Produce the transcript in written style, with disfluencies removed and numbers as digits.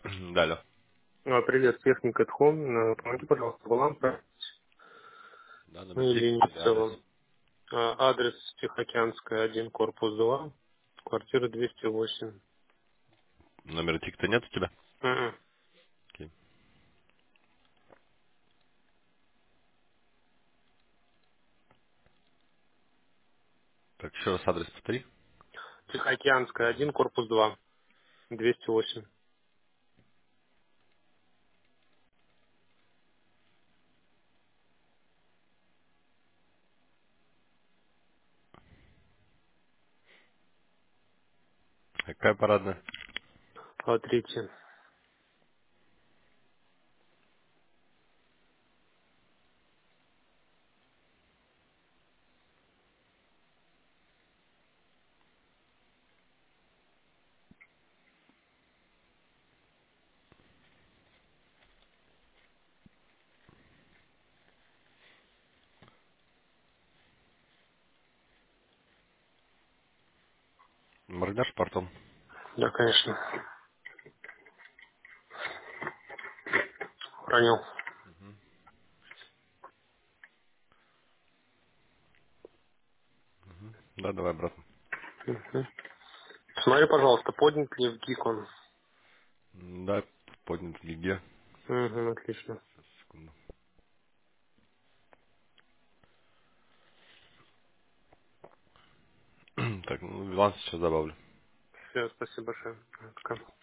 Да, алло. Привет, техника at home. Помоги, пожалуйста, баланс Да, номер или тикета нет или в адрес. целом. Адрес Тихоокеанская, 1, корпус 2, квартира 208. Номера тикета нет у тебя? Мгм. Окей. Так, еще раз адрес повтори. Тихоокеанская, 1, корпус 2, 208. Какая парадная? Третий. Моргнешь портом? Да, конечно. Хранил. Да, давай обратно. Мгм. Смотри, пожалуйста, поднят ли в Гикон. Да, поднят в гиге. Угу, отлично. Сейчас, секунду. Так, ну, баланс сейчас добавлю. Все, спасибо большое. Пока.